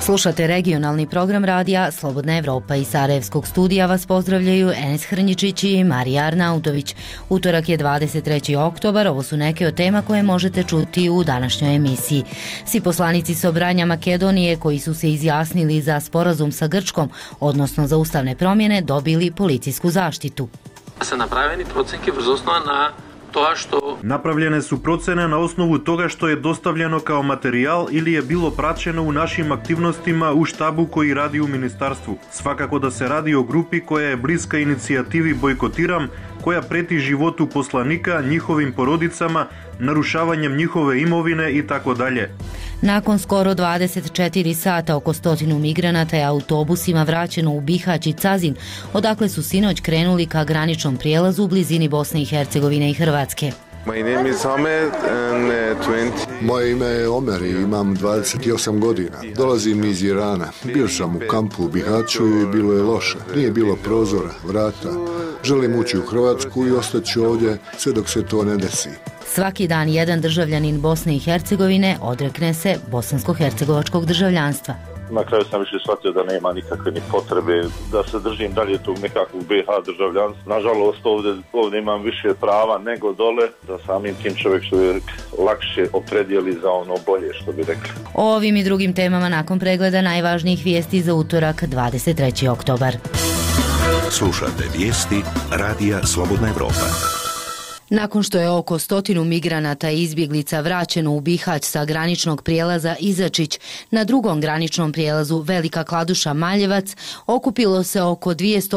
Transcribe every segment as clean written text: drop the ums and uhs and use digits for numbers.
Slušate regionalni program radija Slobodna Evropa. Iz Sarajevskog studija vas pozdravljaju Enes Hrnjičić i Marija Arnautović. Utorak je 23. oktobar, ovo su neke od tema koje možete čuti u današnjoj emisiji. Svi poslanici Sobranja Makedonije koji su se izjasnili za sporazum sa Grčkom, odnosno za ustavne promjene, dobili policijsku zaštitu. Napravljene su procene na osnovu toga što je dostavljeno kao materijal ili je bilo praćeno u našim aktivnostima u štabu koji radi u ministarstvu. Svakako da se radi o grupi koja je bliska inicijativi Bojkotiram, koja preti životu poslanika, njihovim porodicama, narušavanjem njihove imovine i tako dalje. Nakon skoro 24 sata oko 100 migranata je autobusima vraćeno u Bihać i Cazin, odakle su sinoć krenuli ka graničnom prijelazu u blizini Bosne i Hercegovine i Hrvatske. Moje ime je Omer i imam 28 godina. Dolazim iz Irana. Bio sam u kampu u Bihaću i bilo je loše. Nije bilo prozora, vrata. Želim ući u Hrvatsku i ostaću ovdje sve dok se to ne desi. Svaki dan jedan državljanin Bosne i Hercegovine odrekne se bosansko-hercegovačkog državljanstva. Na kraju sam više shvatio da nema nikakve ni potrebe da se držim dalje tog nekakvog BiH državljanstva. Nažalost, ovdje imam više prava nego dole, da samim tim čovjek lakše opredijeli za ono bolje, što bi rekli. O ovim i drugim temama nakon pregleda najvažnijih vijesti za utorak 23. oktobar. Slušate vijesti Radija Slobodna Evropa. Nakon što je oko 100 migranata i izbjeglica vraćeno u Bihać sa graničnog prijelaza Izačić, na drugom graničnom prijelazu Velika Kladuša Maljevac okupilo se oko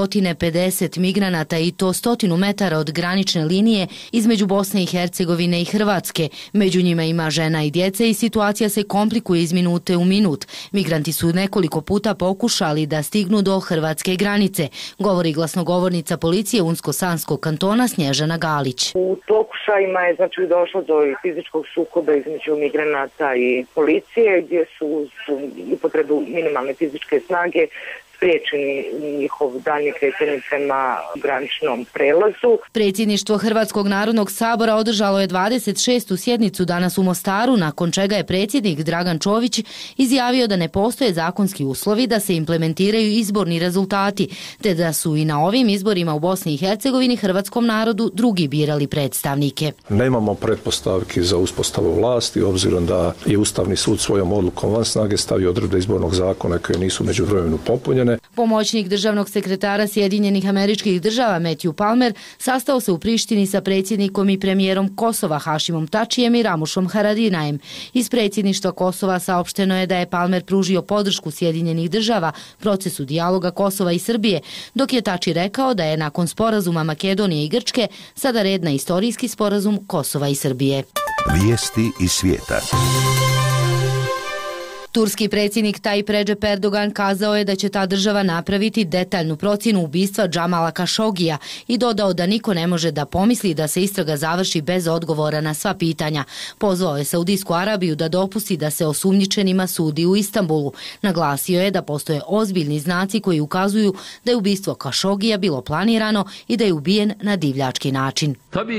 250 migranata i to 100 metara od granične linije između Bosne i Hercegovine i Hrvatske. Među njima ima žena i djece i situacija se komplikuje iz minute u minut. Migranti su nekoliko puta pokušali da stignu do hrvatske granice, govori glasnogovornica policije Unsko-Sanskog kantona Snježana Galić. U pokušajima je došlo do fizičkog sukoba između migranata i policije, gdje su upotrebu minimalne fizičke snage spriječeni njihov daljnje kretanje prema graničnom prelazu. Predsjedništvo Hrvatskog narodnog sabora održalo je 26. sjednicu danas u Mostaru, nakon čega je predsjednik Dragan Čović izjavio da ne postoje zakonski uslovi da se implementiraju izborni rezultati, te da su i na ovim izborima u Bosni i Hercegovini hrvatskom narodu drugi birali predstavnike. Nemamo pretpostavki za uspostavu vlasti, obzirom da je Ustavni sud svojom odlukom van snage stavio odredbe izbornog zakona koje nisu međuvremenu popunjene. Pomoćnik državnog sekretara Sjedinjenih Američkih Država Matthew Palmer sastao se u Prištini sa predsjednikom i premijerom Kosova Hašimom Tačijem i Ramušom Haradinajem. Iz predsjedništva Kosova saopšteno je da je Palmer pružio podršku Sjedinjenih Država procesu dijaloga Kosova i Srbije, dok je Tači rekao da je nakon sporazuma Makedonije i Grčke sada red na istorijski sporazum Kosova i Srbije. Vijesti iz svijeta. Turski predsjednik Tayyip Recep Erdogan kazao je da će ta država napraviti detaljnu procjenu ubistva Džamala Kašogija i dodao da niko ne može da pomisli da se istraga završi bez odgovora na sva pitanja. Pozvao je Saudijsku Arabiju da dopusti da se osumnjičenima sudi u Istanbulu. Naglasio je da postoje ozbiljni znaci koji ukazuju da je ubistvo Kašogija bilo planirano i da je ubijen na divljački način.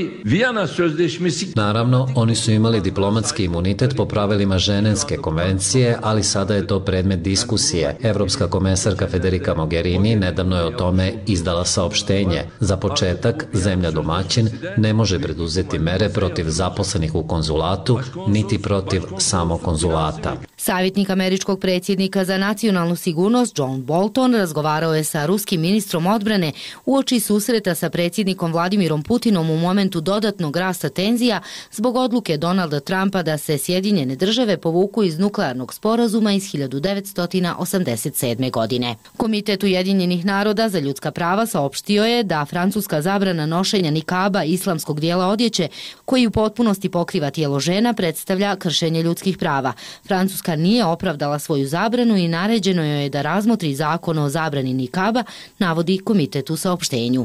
Naravno, oni su imali diplomatski imunitet po pravilima Ženevske konvencije, ali sada je to predmet diskusije. Evropska komesarka Federica Mogherini nedavno je o tome izdala saopštenje. Za početak, zemlja domaćin ne može preduzeti mere protiv zaposlenih u konzulatu, niti protiv samog konzulata. Savjetnik američkog predsjednika za nacionalnu sigurnost John Bolton razgovarao je sa ruskim ministrom odbrane uoči susreta sa predsjednikom Vladimirom Putinom u momentu dodatnog rasta tenzija zbog odluke Donalda Trumpa da se Sjedinjene Države povuku iz nuklearnog sporazuma iz 1987. godine. Komitet Ujedinjenih naroda za ljudska prava saopštio je da francuska zabrana nošenja nikaba islamskog dijela odjeće, koji u potpunosti pokriva tijelo žena, predstavlja kršenje ljudskih prava. Francuska nije opravdala svoju zabranu i naređeno joj je da razmotri zakon o zabrani nikaba, navodi komitet u saopštenju.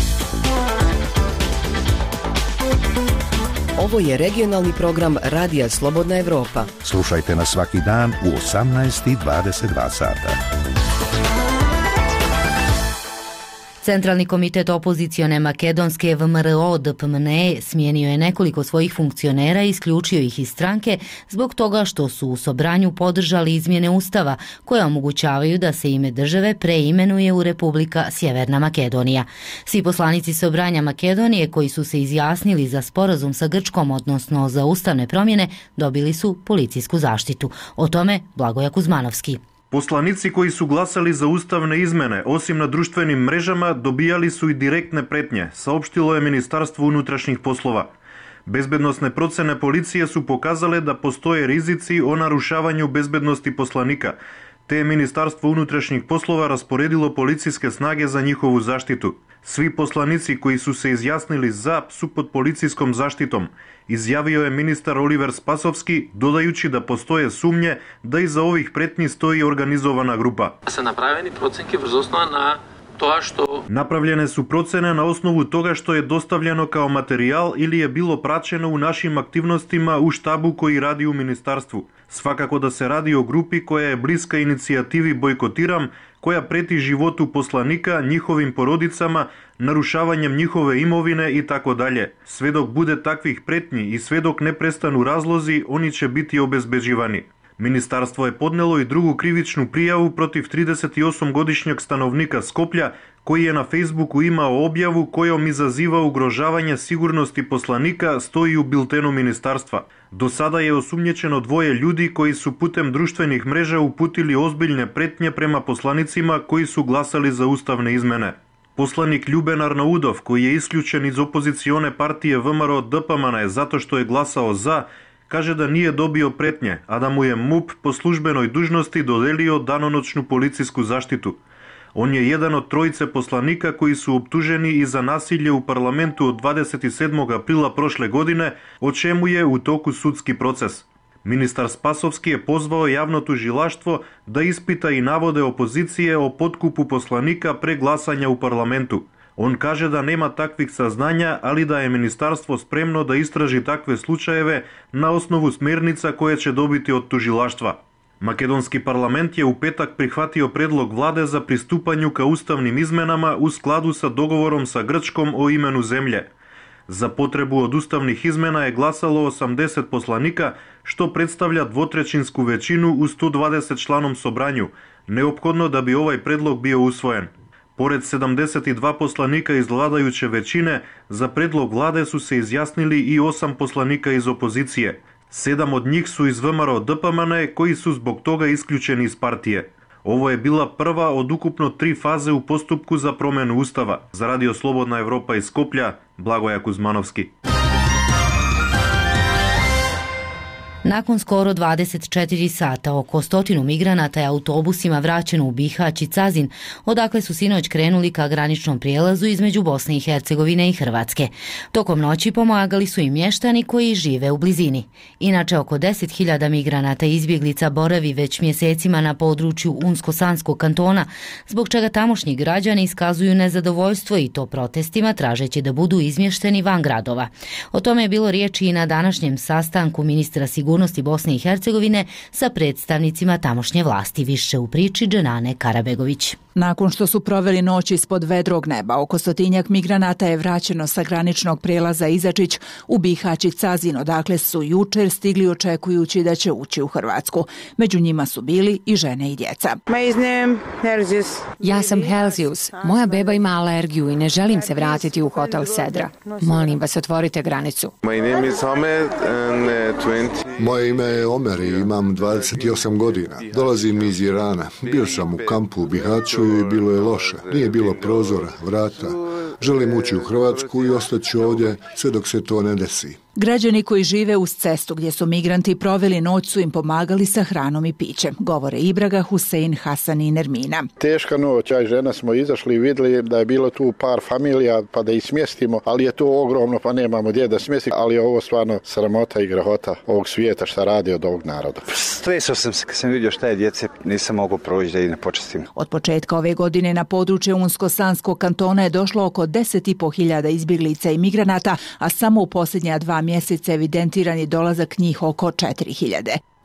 Ovo je regionalni program Radija Slobodna Evropa. Slušajte nas svaki dan u 18:22 sata. Centralni komitet opozicione makedonske VMRO DPMNE smijenio je nekoliko svojih funkcionera i isključio ih iz stranke zbog toga što su u Sobranju podržali izmjene ustava koje omogućavaju da se ime države preimenuje u Republika Sjeverna Makedonija. Svi poslanici Sobranja Makedonije koji su se izjasnili za sporazum sa Grčkom, odnosno za ustavne promjene, dobili su policijsku zaštitu. O tome Blagoja Kuzmanovski. Poslanici koji su glasali za ustavne izmene, osim na društvenim mrežama, dobijali su i direktne pretnje, saopštilo je Ministarstvo unutrašnjih poslova. Bezbednosne procene policije su pokazale da postoje rizici o narušavanju bezbednosti poslanika, te je Ministarstvo unutrašnjih poslova rasporedilo policijske snage za njihovu zaštitu. Svi poslanici koji su se izjasnili za su pod policijskom zaštitom, izjavio je ministar Oliver Spasovski, dodajući da postoje sumnje da iza ovih pretnji stoji organizovana grupa. Napravljene su procene na osnovu toga što je dostavljeno kao materijal ili je bilo praćeno u našim aktivnostima u štabu koji radi u ministarstvu. Svakako da se radi o grupi koja je bliska inicijativi Bojkotiram, koja preti životu poslanika, njihovim porodicama, narušavanjem njihove imovine i tako dalje. Sve dok bude takvih pretnji i sve dok ne prestanu razlozi, oni će biti obezbeđivani. Ministarstvo je podnelo i drugu krivičnu prijavu protiv 38-godišnjeg stanovnika Skoplja, koji je na Facebooku imao objavu kojom izaziva ugrožavanje sigurnosti poslanika, stoji u biltenu ministarstva. Do sada je osumnjičeno 2 ljudi koji su putem društvenih mreža uputili ozbiljne pretnje prema poslanicima koji su glasali za ustavne izmene. Poslanik Ljuben Arnaudov, koji je isključen iz opozicione partije VMRO DPMNE zato što je glasao za, kaže da nije dobio pretnje, a da mu je MUP po službenoj dužnosti dodelio danonoćnu policijsku zaštitu. On je jedan od 3 poslanika koji su optuženi i za nasilje u parlamentu od 27. aprila prošle godine, o čemu je u toku sudski proces. Ministar Spasovski je pozvao javno tužilaštvo da ispita i navode opozicije o potkupu poslanika pre glasanja u parlamentu. On kaže da nema takvih saznanja, ali da je ministarstvo spremno da istraži takve slučajeve na osnovu smjernica koje će dobiti od tužilaštva. Makedonski parlament je u petak prihvatio predlog vlade za pristupanju ka ustavnim izmenama u skladu sa dogovorom sa Grčkom o imenu zemlje. Za potrebu od ustavnih izmena je glasalo 80 poslanika, što predstavlja 2/3 većinu u 120 članom Sobranju, neophodno da bi ovaj predlog bio usvojen. Pored 72 poslanika iz vladajuće većine, za predlog vlade su se izjasnili i 8 poslanika iz opozicije. 7 od njih su iz VMRO DPMNE koji su zbog toga isključeni iz partije. Ovo je bila prva od ukupno 3 faze u postupku za promjenu ustava. Za Radio Slobodna Evropa iz Skoplja, Blagoja Kuzmanovski. Nakon skoro 24 sata oko 100 migranata je autobusima vraćeno u Bihać i Cazin, odakle su sinoć krenuli ka graničnom prijelazu između Bosne i Hercegovine i Hrvatske. Tokom noći pomagali su i mještani koji žive u blizini. Inače, oko 10.000 migranata i izbjeglica boravi već mjesecima na području Unsko-Sanskog kantona, zbog čega tamošnji građani iskazuju nezadovoljstvo i to protestima tražeći da budu izmješteni van gradova. O tome je bilo riječi i na današnjem sastanku ministra sigurnosti Bosne i Hercegovine sa predstavnicima tamošnje vlasti. Više u priči Dženane Karabegović. Nakon što su proveli noć ispod vedrog neba, oko 100 migranata je vraćeno sa graničnog prijelaza Izačić u Bihać i Cazin, odakle su jučer stigli očekujući da će ući u Hrvatsku. Među njima su bili i žene i djeca. Ja sam Helzius. Moja beba ima alergiju i ne želim se vratiti u hotel Sedra. Molim vas, otvorite granicu. Moje ime je Omer i imam 28 godina. Dolazim iz Irana. Bio sam u kampu u Bihaću i bilo je loše. Nije bilo prozora, vrata. Želim ući u Hrvatsku i ostaću ovdje sve dok se to ne desi. Građani koji žive uz cestu gdje su migranti proveli noć su im pomagali sa hranom i pićem, govore Ibraga, Husein, Hasan i Nermina. Teška noć, ja i žena smo izašli i vidjeli da je bilo tu par familija pa da ih smjestimo, ali je to ogromno pa nemamo gdje da smjestimo, ali je ovo stvarno sramota i grahota ovog svijeta šta radi od ovog naroda. Stresao sam se kad sam vidio šta je djece, nisam mogao proći da ih ne počestim. Od početka ove godine na područje Unsko-Sanskog kantona je došlo oko 10.500 izbjeglica i migranata, a samo u posljednja 2 mjeseca evidentiran je dolazak njih oko 4.000.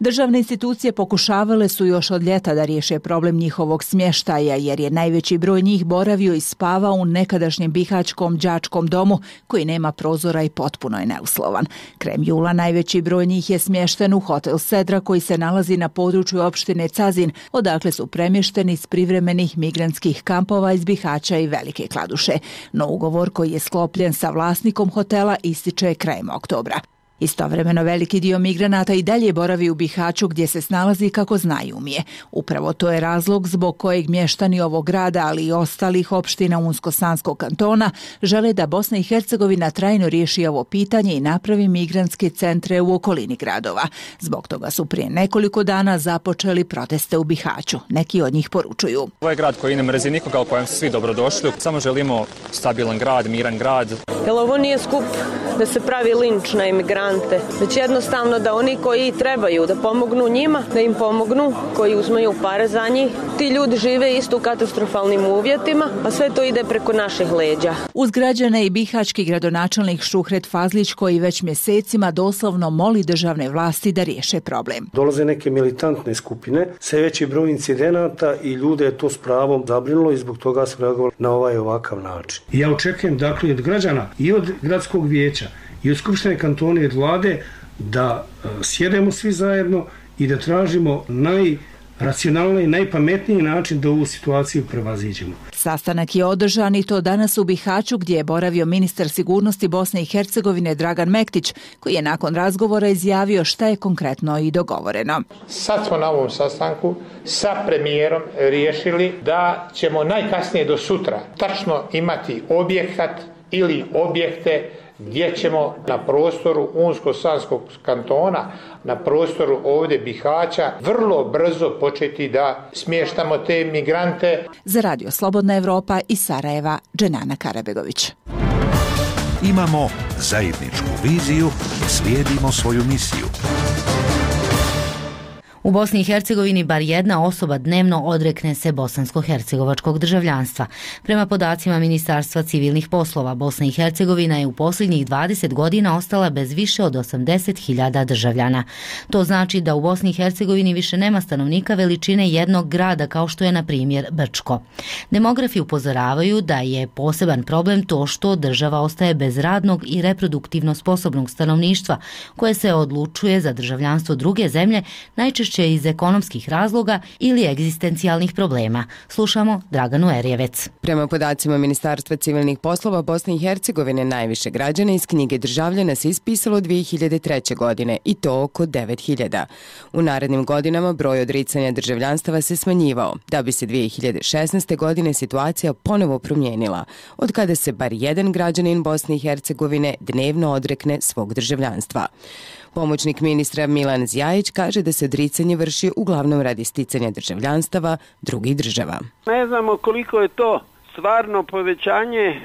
Državne institucije pokušavale su još od ljeta da riješe problem njihovog smještaja, jer je najveći broj njih boravio i spavao u nekadašnjem bihaćkom đačkom domu koji nema prozora i potpuno je neuslovan. Krajem jula najveći broj njih je smješten u hotel Sedra koji se nalazi na području opštine Cazin, odakle su premješteni iz privremenih migrantskih kampova iz Bihaća i Velike Kladuše. No ugovor koji je sklopljen sa vlasnikom hotela ističe krajem oktobra. Istovremeno veliki dio migranata i dalje boravi u Bihaću gdje se snalazi kako zna i umije. Upravo to je razlog zbog kojeg mještani ovog grada, ali i ostalih opština Unsko-Sanskog kantona žele da Bosna i Hercegovina trajno riješi ovo pitanje i napravi migrantske centre u okolini gradova. Zbog toga su prije nekoliko dana započeli proteste u Bihaću. Neki od njih poručuju: Ovo je grad koji ne mrzi nikoga, u kojem su svi dobrodošli. Samo želimo stabilan grad, miran grad. Jel ovo nije skup da se pravi linč na imigrante, već jednostavno da oni koji trebaju da pomognu njima, da im pomognu, koji uzmaju pare za njih. Ti ljudi žive isto u katastrofalnim uvjetima, a sve to ide preko naših leđa. Uz građane i bihaćki gradonačelnik Šuhret Fazlić koji već mjesecima doslovno moli državne vlasti da riješe problem. Dolaze neke militantne skupine, sve veći broj incidenata i ljude je to s pravom zabrinulo i zbog toga su reagovali na ovaj ovakav način. Ja očekujem dakle od građana i od gradskog vijeća i od Skupštine kantona i od vlade da sjedemo svi zajedno i da tražimo najracionalniji i najpametniji način da ovu situaciju prevaziđemo. Sastanak je održan i to danas u Bihaću gdje je boravio ministar sigurnosti Bosne i Hercegovine Dragan Mektić, koji je nakon razgovora izjavio šta je konkretno i dogovoreno. Sad smo na ovom sastanku sa premijerom riješili da ćemo najkasnije do sutra tačno imati objekat ili objekte gdje ćemo na prostoru Unsko-Sanskog kantona, na prostoru ovdje Bihaća, vrlo brzo početi da smještamo te migrante. Za Radio Slobodna Evropa iz Sarajeva, Dženana Karabegović. Imamo zajedničku viziju, slijedimo svoju misiju. U Bosni i Hercegovini bar jedna osoba dnevno odrekne se bosansko-hercegovačkog državljanstva. Prema podacima Ministarstva civilnih poslova, Bosna i Hercegovina je u posljednjih 20 godina ostala bez više od 80.000 državljana. To znači da u Bosni i Hercegovini više nema stanovnika veličine jednog grada kao što je na primjer Brčko. Demografi upozoravaju da je poseban problem to što država ostaje bez radnog i reproduktivno sposobnog stanovništva koje se odlučuje za državljanstvo druge zemlje, najčešće iz ekonomskih razloga ili egzistencijalnih problema. Slušamo Draganu Erjevec. Prema podacima Ministarstva civilnih poslova Bosne i Hercegovine, najviše građana iz knjige državljana se ispisalo 2003. godine i to oko 9.000. U narednim godinama broj odricanja državljanstava se smanjivao, da bi se 2016. godine situacija ponovo promijenila, od kada se bar jedan građanin Bosne i Hercegovine dnevno odrekne svog državljanstva. Pomoćnik ministra Milan Zjajić kaže da se odricanje vrši uglavnom radi sticanja državljanstava drugih država. Ne znamo koliko je to stvarno povećanje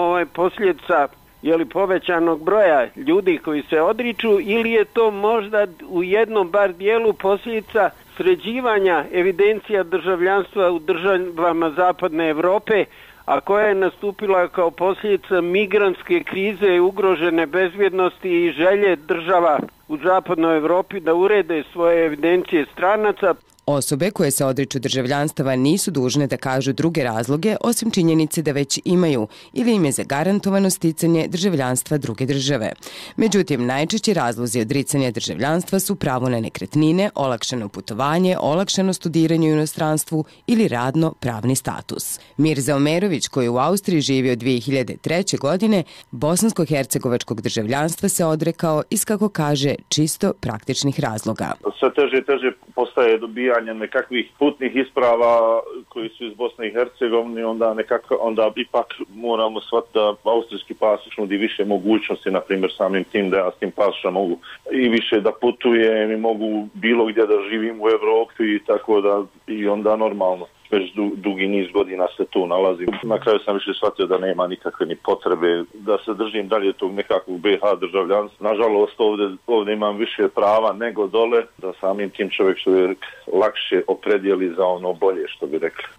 posljedica povećanog broja ljudi koji se odriču ili je to možda u jednom bar dijelu posljedica sređivanja evidencija državljanstva u državama Zapadne Evrope, a koja je nastupila kao posljedica migrantske krize, ugrožene bezbjednosti i želje država u Zapadnoj Evropi da urede svoje evidencije stranaca. Osobe koje se odriču državljanstava nisu dužne da kažu druge razloge osim činjenice da već imaju ili im je zagarantovano sticanje državljanstva druge države. Međutim, najčešći razlozi odricanja državljanstva su pravo na nekretnine, olakšano putovanje, olakšano studiranje u inostranstvu ili radno-pravni status. Mirza Omerović, koji je u Austriji živio 2003. godine, bosansko-hercegovačkog državljanstva se odrekao iz, kako kaže, čisto praktičnih razloga. Sve teže postaje dobijanje nekakvih putnih isprava koji su iz Bosne i Hercegovine, onda ipak moramo shvatiti da austrijski pasoš nudi više mogućnosti, na primjer samim tim da ja s tim pasošom mogu i više da putujem i mogu bilo gdje da živim u Evropi i tako da i onda normalno. Već dugi niz godina se tu nalazim. Na kraju sam više shvatio da nema nikakve ni potrebe da se držim dalje tog nekakvog BiH državljanstva. Nažalost, ovdje imam više prava nego dole, da samim tim čovjek lakše opredijeli za ono bolje, što bi rekli.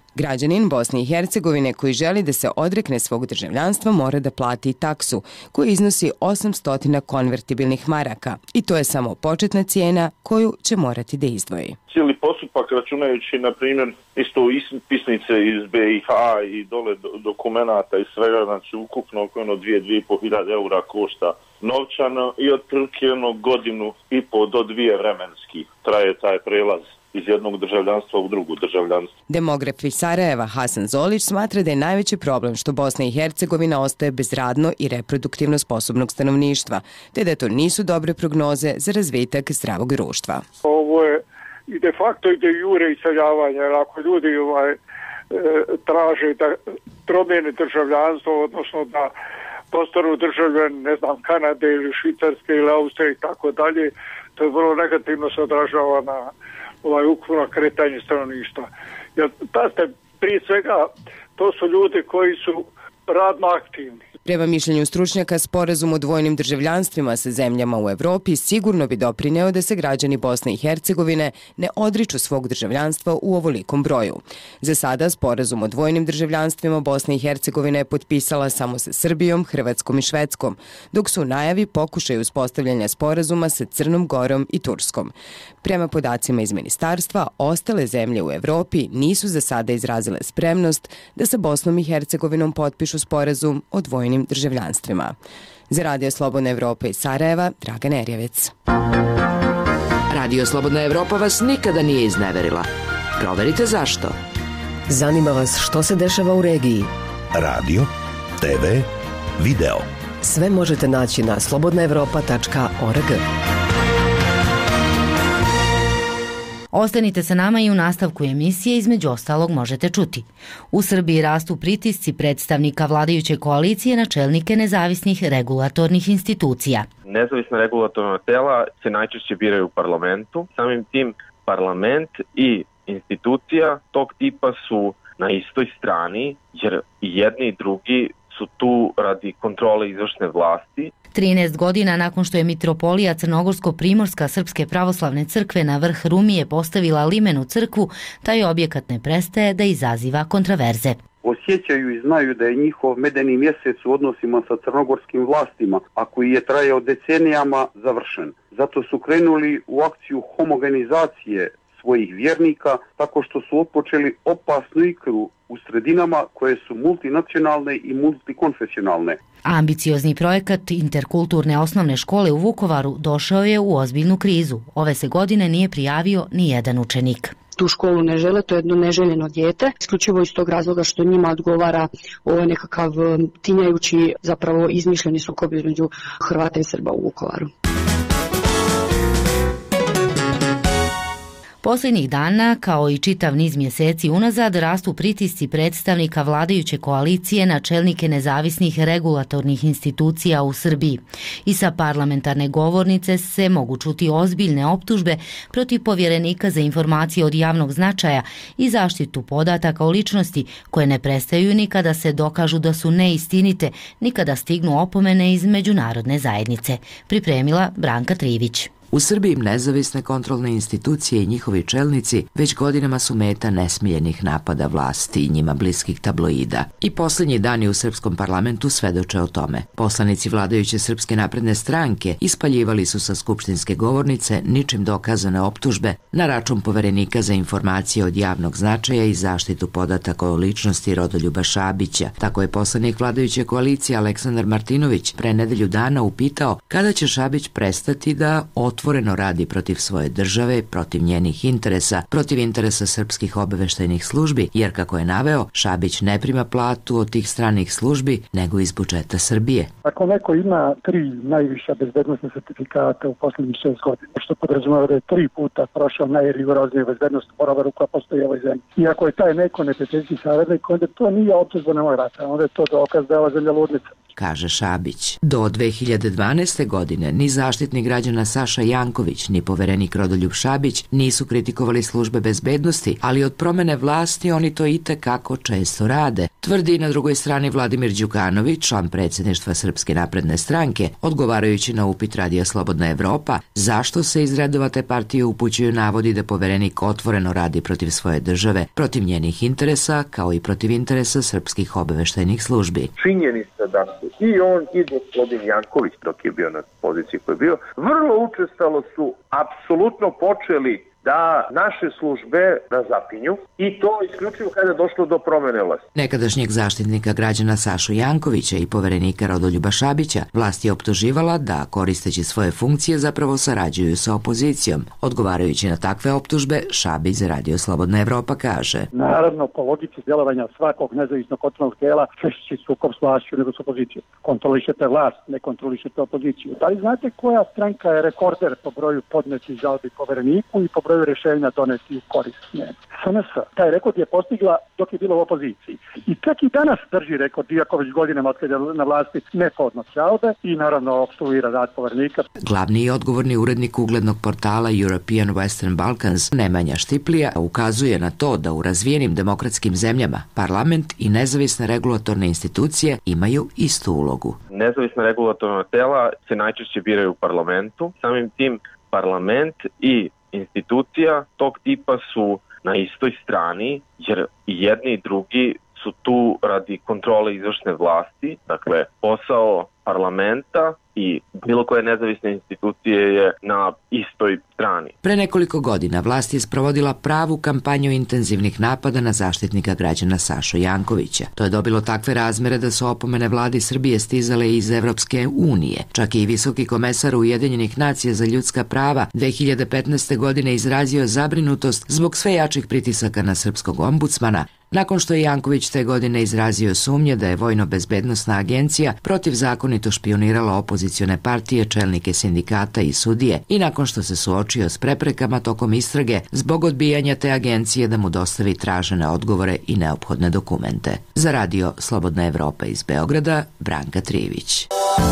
Građanin Bosne i Hercegovine koji želi da se odrekne svog državljanstva mora da plati taksu koja iznosi 800 konvertibilnih maraka i to je samo početna cijena koju će morati da izdvoji. Cijeli postupak, računajući na primjer isto ispisnice iz BiH i dole dokumenata i svega, znači ukupno oko 2.500 eura košta novčano i otprilike godinu i po do 2 vremenski traje taj prelaz iz jednog državljanstva u drugo državljanstvo. Demograf iz Sarajeva Hasan Zolić smatra da je najveći problem što Bosna i Hercegovina ostaje bez radno i reproduktivno sposobnog stanovništva, te da to nisu dobre prognoze za razvitak zdravog društva. Ovo je i de facto i de jure iseljavanje, jer ako ljudi traže da promijene državljanstvo, odnosno da postanu državljan, ne znam, Kanade ili Švicarske ili Austrije i tako dalje, to je vrlo negativno se odražava na ukupno kretanje stanovništva. Jer prije svega to su ljudi koji su radno aktivni. Prema mišljenju stručnjaka, sporazum o dvojnim državljanstvima sa zemljama u Evropi sigurno bi doprineo da se građani Bosne i Hercegovine ne odriču svog državljanstva u ovolikom broju. Za sada sporazum o dvojnim državljanstvima Bosne i Hercegovine je potpisala samo sa Srbijom, Hrvatskom i Švedskom, dok su u najavi pokušaj uspostavljanja sporazuma sa Crnom Gorom i Turskom. Prema podacima iz ministarstva, ostale zemlje u Evropi nisu za sada izrazile spremnost da sa Bosnom i Hercegovinom potpišu sporazum o dvojnim državljanstvima. Za Radio Slobodna Evropa iz Sarajeva, Dragan Erjevec. Radio Slobodna Evropa vas nikada nije izneverila. Proverite zašto. Zanima vas što se dešava u regiji? Radio, TV, video. Sve možete naći na slobodnaevropa.org. Ostanite sa nama i u nastavku emisije, između ostalog možete čuti. U Srbiji rastu pritisci predstavnika vladajuće koalicije na čelnike nezavisnih regulatornih institucija. Nezavisna regulatorna tela se najčešće biraju u parlamentu. Samim tim parlament i institucija tog tipa su na istoj strani, jer i jedni i drugi su tu radi kontrole izvršne vlasti. 13 godina nakon što je mitropolija Crnogorsko-Primorska Srpske pravoslavne crkve na vrh Rumije postavila limenu crkvu, taj objekat ne prestaje da izaziva kontraverze. Osjećaju i znaju da je njihov medeni mjesec u odnosima sa crnogorskim vlastima, a koji je trajao decenijama, završen. Zato su krenuli u akciju homogenizacije svojih vjernika, tako što su otpočeli opasnu igru u sredinama koje su multinacionalne i multikonfesionalne. Ambiciozni projekat interkulturne osnovne škole u Vukovaru došao je u ozbiljnu krizu. Ove se godine nije prijavio ni jedan učenik. Tu školu ne žele, to je jedno neželjeno dijete, isključivo iz tog razloga što njima odgovara ovo nekakav tinjajući, zapravo izmišljeni sukob između Hrvata i Srba u Vukovaru. Posljednjih dana, kao i čitav niz mjeseci unazad, rastu pritisci predstavnika vladajuće koalicije na čelnike nezavisnih regulatornih institucija u Srbiji. I sa parlamentarne govornice se mogu čuti ozbiljne optužbe protiv povjerenika za informacije od javnog značaja i zaštitu podataka o ličnosti, koje ne prestaju ni kada se dokažu da su neistinite, ni kada stignu opomene iz međunarodne zajednice. Pripremila Branka Trivić. U Srbiji nezavisne kontrolne institucije i njihovi čelnici već godinama su meta nesmiljenih napada vlasti i njima bliskih tabloida. I posljednji dani u srpskom parlamentu svedoče o tome. Poslanici vladajuće Srpske napredne stranke ispaljivali su sa skupštinske govornice ničim dokazane optužbe na račun poverenika za informacije od javnog značaja i zaštitu podataka o ličnosti Rodoljuba Šabića. Tako je poslanik vladajuće koalicije Aleksandar Martinović pre nedelju dana upitao kada će Šabić prestati da otvoreno radi protiv svoje države, protiv njenih interesa, protiv interesa srpskih obaveštajnih službi, jer kako je naveo, Šabić ne prima platu od tih stranih službi, nego iz budžeta Srbije. Ako neko ima 3 najviša bezbednostna sertifikata u posljednjih 6 godina, što podrazumeva da je 3 puta prošao najrigorozniju bezbednostnu proveru koja postoji u ovoj zemlji. I ako je taj neko neprijateljski saradnik, onda to nije optužba na moj rata, onda je to dokaz da je ova zemlja ludnica. kaže Šabić. Do 2012. godine ni zaštitnik građana Saša Janković, ni poverenik Rodoljub Šabić nisu kritikovali službe bezbednosti, ali od promene vlasti oni to itekako često rade, tvrdi na drugoj strani Vladimir Đukanović, član predsjedništva Srpske napredne stranke, odgovarajući na upit Radija Slobodna Evropa zašto se iz redova te partije upućuju navodi da poverenik otvoreno radi protiv svoje države, protiv njenih interesa, kao i protiv interesa srpskih obaveštajnih službi. Činjenica da su i on i gospodin Janković, dok je bio na poziciji koji je bio, vrlo učestalo su apsolutno počeli da naše službe razapinju i to isključivo kada je došlo do promene vlasti. Nekadašnjeg zaštitnika građana Sašu Jankovića i poverenika Rodoljuba Šabića vlast je optuživala da, koristeći svoje funkcije, zapravo sarađuju sa opozicijom. Odgovarajući na takve optužbe, Šabić za Radio Slobodna Evropa kaže: Naravno, po logici djelovanja svakog nezavisnog kontrolnog tijela, češći sukob s vlašću nego s opozicijom. Kontrolišete vlast, ne kontrolišete opoziciju. Da li znate koja stranka je rekorder po broju podnetih žalbi povereniku i po broju rješenja doneti u korist njega? SNS. Taj rekord je postigla dok je bilo u opoziciji. I čak i danas drži rekord, iako već godinama od kada je na vlasti ne podnosi žalbe i naravno opstruira rad poverenika. Glavni i odgovorni urednik uglednog portala European Western Balkans, Nemanja Štiplija, ukazuje na to da u razvijenim demokratskim zemljama parlament i nezavisne regulatorne institucije imaju istu ulogu. Nezavisna regulatorna tela se najčešće biraju u parlamentu, samim tim parlament i institucija tog tipa su na istoj strani, jer i jedni i drugi su tu radi kontrole izvršne vlasti. Dakle, posao parlamenta i bilo koje nezavisne institucije je na istoj strani. Pre nekoliko godina vlast je sprovodila pravu kampanju intenzivnih napada na zaštitnika građana Sašu Jankovića. To je dobilo takve razmere da su opomene vladi Srbije stizale iz Evropske unije. Čak i visoki komesar Ujedinjenih nacija za ljudska prava 2015. godine izrazio zabrinutost zbog sve jačih pritisaka na srpskog ombudsmana, nakon što je Janković te godine izrazio sumnje da je Vojno-bezbednosna agencija protivzakonito špionirala opozicione partije, čelnike sindikata i sudije i nakon što se suočio s preprekama tokom istrage zbog odbijanja te agencije da mu dostavi tražene odgovore i neophodne dokumente. Za Radio Slobodna Evropa iz Beograda, Branka Trivić.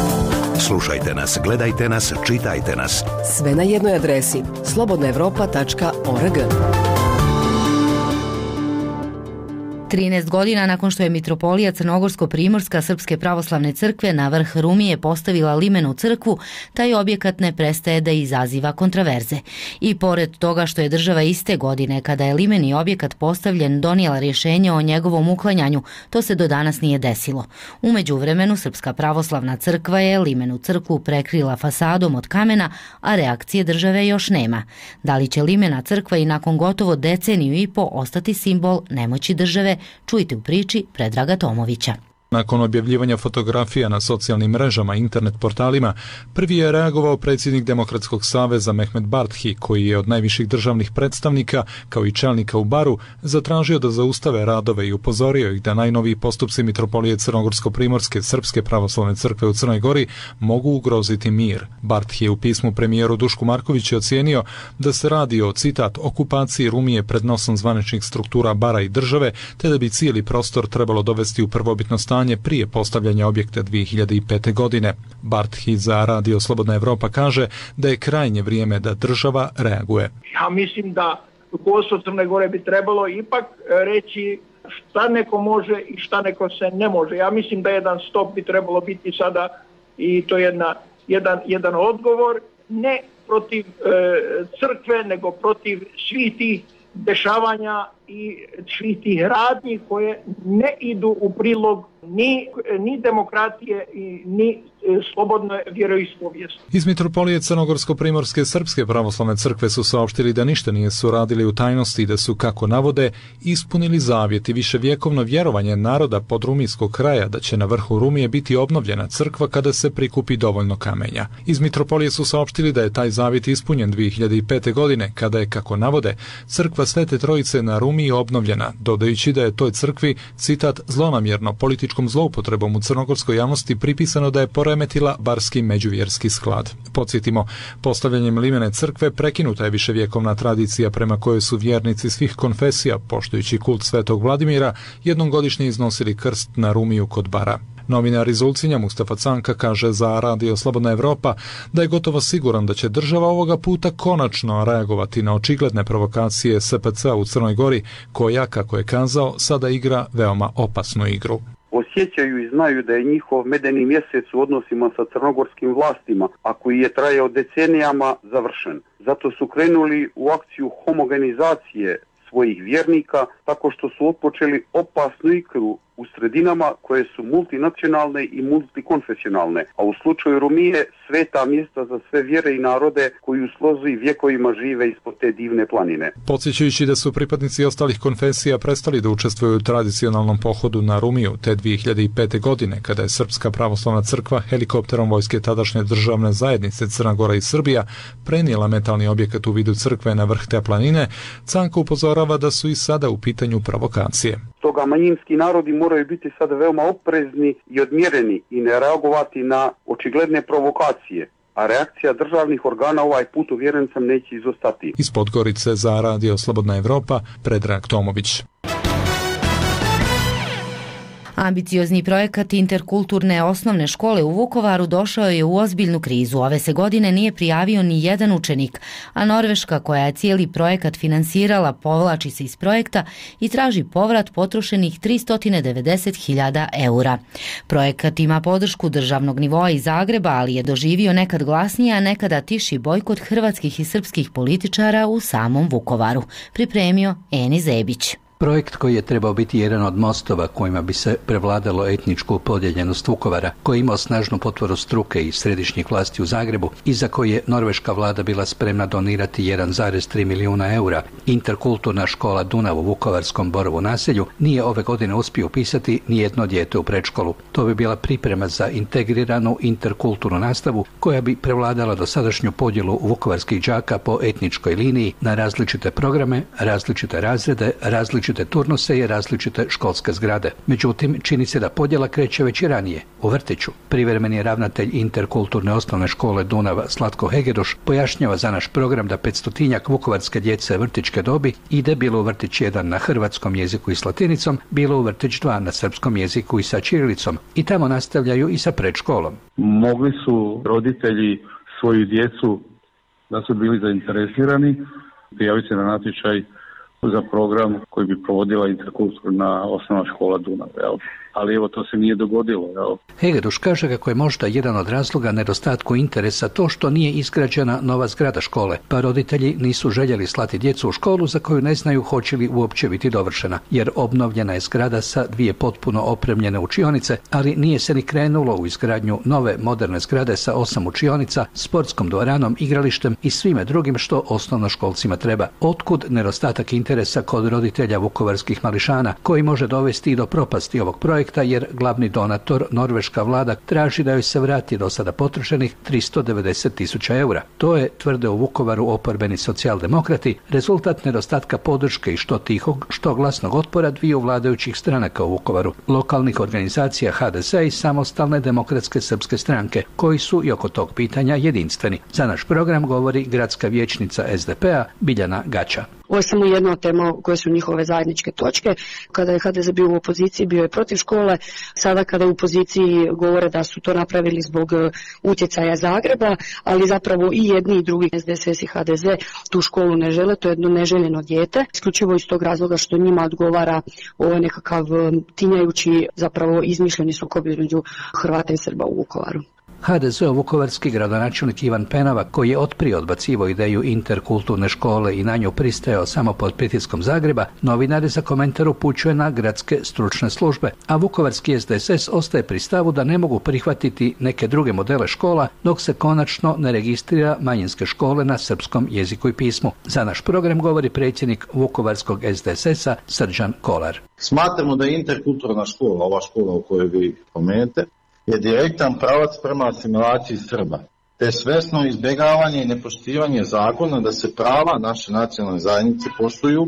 Slušajte nas, gledajte nas, čitajte nas. Sve na jednoj adresi slobodnaevropa.org. 13 godina nakon što je mitropolija Crnogorsko-Primorska Srpske pravoslavne crkve na vrh Rumije postavila limenu crkvu, taj objekat ne prestaje da izaziva kontraverze. I pored toga što je država iste godine, kada je limeni objekat postavljen, donijela rješenje o njegovom uklanjanju, to se do danas nije desilo. U međuvremenu Srpska pravoslavna crkva je limenu crkvu prekrila fasadom od kamena, a reakcije države još nema. Da li će limena crkva i nakon gotovo deceniju i po ostati simbol nemoći države? Čujte u priči Predraga Tomovića. Nakon objavljivanja fotografija na socijalnim mrežama i internet portalima, prvi je reagovao predsjednik Demokratskog saveza Mehmet Barthi, koji je od najviših državnih predstavnika, kao i čelnika u Baru, zatražio da zaustave radove i upozorio ih da najnoviji postupci mitropolije Crnogorsko-Primorske Srpske pravoslavne crkve u Crnoj Gori mogu ugroziti mir. Barthi je u pismu premijeru Dušku Markoviću ocijenio da se radi o, citat, okupaciji Rumije pred nosom zvaničnih struktura Bara i države, te da bi cijeli prostor trebalo dovesti u prvobitno stanje prije postavljanja objekta 2005. godine. Barthi za Radio Slobodna Evropa kaže da je krajnje vrijeme da država reaguje. Ja mislim da rukovodstvo Crne Gore bi trebalo ipak reći šta neko može i šta neko se ne može. Ja mislim da jedan stop bi trebalo biti sada i to je jedan odgovor, ne protiv crkve, nego protiv svih tih dešavanja i svih tih radnji koje ne idu u prilog ni demokratije i ni slobodne vjeroispovijesti. Iz mitropolije Crnogorsko-Primorske Srpske pravoslavne crkve su saopštili da ništa nisu radili u tajnosti i da su, kako navode, ispunili zavjet i viševjekovno vjerovanje naroda podrumijskog kraja da će na vrhu Rumije biti obnovljena crkva kada se prikupi dovoljno kamenja. Iz mitropolije su saopštili da je taj zavjet ispunjen 2005. godine, kada je, kako navode, crkva Svete Trojice na Rumiji obnovljena, dodajući da je toj crkvi, citat, zlonamjerno političkom zloupotrebom u crnogorskoj javnosti pripisano da je poremetila barski međuvjerski sklad. Podsjetimo, postavljanjem limene crkve prekinuta je viševjekovna tradicija prema kojoj su vjernici svih konfesija, poštujući kult Svetog Vladimira, jednom godišnje iznosili krst na Rumiju kod Bara. Novinar iz Ulcinja Mustafa Canka kaže za Radio Slobodna Evropa da je gotovo siguran da će država ovoga puta konačno reagovati na očigledne provokacije SPC u Crnoj Gori, koja, kako je kazao, sada igra veoma opasnu igru. Osjećaju i znaju da je njihov medeni mjesec u odnosima sa crnogorskim vlastima, a koji je trajao decenijama, završen. Zato su krenuli u akciju homogenizacije svojih vjernika tako što su otpočeli opasnu igru u sredinama koje su multinacionalne i multikonfesionalne, a u slučaju Rumije sveta mjesta za sve vjere i narode koji u slozi vjekovima žive ispod te divne planine. Podsjećajući da su pripadnici ostalih konfesija prestali da učestvuju u tradicionalnom pohodu na Rumiju te 2005. godine, kada je Srpska pravoslavna crkva helikopterom vojske tadašnje državne zajednice Crna Gora i Srbija prenijela metalni objekat u vidu crkve na vrh te planine, Canka upozorava da su i sada u pitanju provokacije. Stoga manjinski narodi moraju biti sada veoma oprezni i odmjereni i ne reagovati na očigledne provokacije, a reakcija državnih organa ovaj put, uvjeren sam, neće izostati. Iz Podgorice za Radio Slobodna Evropa, Predrag Tomović. Ambiciozni projekat interkulturne osnovne škole u Vukovaru došao je u ozbiljnu krizu. Ove se godine nije prijavio ni jedan učenik, a Norveška, koja je cijeli projekat finansirala, povlači se iz projekta i traži povrat potrošenih 390.000 eura. Projekat ima podršku državnog nivoa iz Zagreba, ali je doživio nekad glasniji, a nekada tiši bojkot hrvatskih i srpskih političara u samom Vukovaru. Pripremio Eni Zebić. Projekt koji je trebao biti jedan od mostova kojima bi se prevladalo etničku podijeljenost Vukovara, koji je imao snažnu potporu struke i središnjih vlasti u Zagrebu i za koji je norveška vlada bila spremna donirati 1,3 milijuna eura, interkulturna škola Dunav u vukovarskom Borovu naselju nije ove godine uspio upisati ni jedno dijete u predškolu. To bi bila priprema za integriranu interkulturnu nastavu koja bi prevladala dosadašnju podjelu vukovarskih đaka po etničkoj liniji na različite programe, različite razrede, različite turnuse i različite školske zgrade. Međutim, čini se da podjela kreće već i ranije, u vrtiću. Privremeni ravnatelj interkulturne osnovne škole Dunav Slatko Hegeduš pojašnjava za naš program da 500-tinjak vukovarske djece vrtićke dobi ide bilo u vrtić 1 na hrvatskom jeziku i s latinicom, bilo u vrtić 2 na srpskom jeziku i sa ćirilicom i tamo nastavljaju i sa predškolom. Mogli su roditelji svoju djecu, da su bili zainteresirani, prijaviti se na natječaj za program koji bi provodila interkulturna osnovna škola Dunav, ali evo to se nije dogodilo. Hegeduš kaže kako je možda jedan od razloga nedostatku interesa to što nije izgrađena nova zgrada škole, pa roditelji nisu željeli slati djecu u školu za koju ne znaju hoće li uopće biti dovršena, jer obnovljena je zgrada sa 2 potpuno opremljene učionice, ali nije se ni krenulo u izgradnju nove moderne zgrade sa 8 učionica, sportskom dvoranom, igralištem i svime drugim što osnovnoškolcima treba. Otkud nedostatak interesa kod roditelja vukovarskih mališana, koji može dovesti i do propasti ovog projekta, jer glavni donator, norveška vlada, traži da joj se vrati do sada potrošenih 390.000 eura. To je, tvrde u Vukovaru oporbeni socijaldemokrati, rezultat nedostatka podrške i što tihog, što glasnog otpora dviju vladajućih stranaka u Vukovaru, lokalnih organizacija HDZ i samostalne demokratske srpske stranke, koji su i oko tog pitanja jedinstveni. Za naš program govori gradska vijećnica SDP-a Biljana Gača. Ovo je samo jedna od tema koje su njihove zajedničke točke. Kada je HDZ bio u opoziciji, bio je protiv škole. Sada kada je u opoziciji govore da su to napravili zbog utjecaja Zagreba, ali zapravo i jedni i drugi, SDSS i HDZ, tu školu ne žele. To je jedno neželjeno dijete. Isključivo iz tog razloga što njima odgovara ovo nekakav tinjajući, zapravo izmišljeni sukob između Hrvata i Srba u Vukovaru. HDZ-ov vukovarski gradonačelnik Ivan Penava, koji je otprije odbacivao ideju interkulturne škole i na nju pristajao samo pod pritiskom Zagreba, novinari za komentar upućuje na gradske stručne službe, a vukovarski SDSS ostaje pri stavu da ne mogu prihvatiti neke druge modele škola dok se konačno ne registrira manjinske škole na srpskom jeziku i pismu. Za naš program govori predsjednik vukovarskog SDSS-a Srđan Kolar. Smatramo da je interkulturna škola, ova škola u kojoj vi pomenete, je direktan pravac prema asimilaciji Srba, te svesno izbjegavanje i nepoštivanje zakona da se prava naše nacionalne zajednice poštuju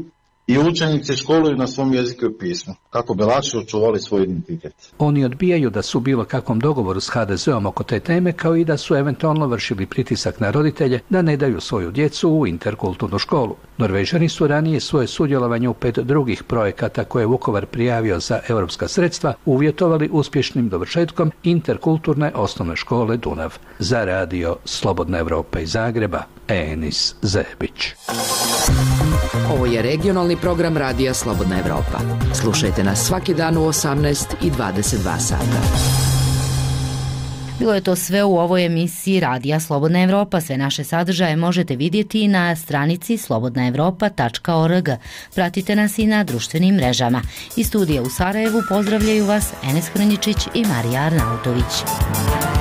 i učenici školuju na svom jeziku i pismu, kako bi lakše očuvali svoj identitet. Oni odbijaju da su u bilo kakvom dogovoru s HDZ-om oko te teme, kao i da su eventualno vršili pritisak na roditelje da ne daju svoju djecu u interkulturnu školu. Norvežani su ranije svoje sudjelovanje u 5 drugih projekata koje je Vukovar prijavio za europska sredstva uvjetovali uspješnim dovršetkom interkulturne osnovne škole Dunav. Za radio Slobodna Evropa iz Zagreba, Enis Zebić. Ovo je regionalni program Radija Slobodna Evropa. Slušajte nas svaki dan u 18 i 22 sata. Bilo je to sve u ovoj emisiji Radija Slobodna Evropa. Sve naše sadržaje možete vidjeti na stranici slobodnaevropa.org. Pratite nas i na društvenim mrežama. Iz studija u Sarajevu pozdravljaju vas Enes Hrnjičić i Marija Arnautović.